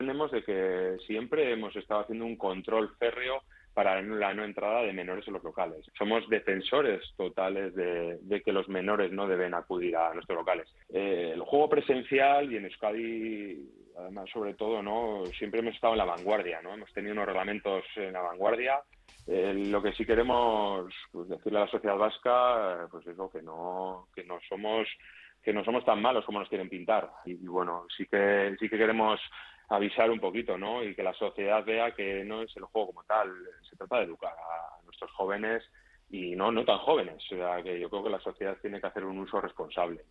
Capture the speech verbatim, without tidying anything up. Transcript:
Entendemos de que siempre hemos estado haciendo un control férreo para la no entrada de menores en los locales. Somos defensores totales de, de que los menores no deben acudir a nuestros locales. Eh, el juego presencial y en Euskadi, además, sobre todo, ¿no? Siempre hemos estado en la vanguardia, ¿no? Hemos tenido unos reglamentos en la vanguardia. Eh, lo que sí queremos, pues, decirle a la sociedad vasca, eh, pues eso, que no, que no somos que no somos tan malos como nos quieren pintar. Y, y bueno, sí que sí que queremos avisar un poquito, ¿no? Y que la sociedad vea que no es el juego como tal, se trata de educar a nuestros jóvenes y no no tan jóvenes. O sea, que yo creo que la sociedad tiene que hacer un uso responsable.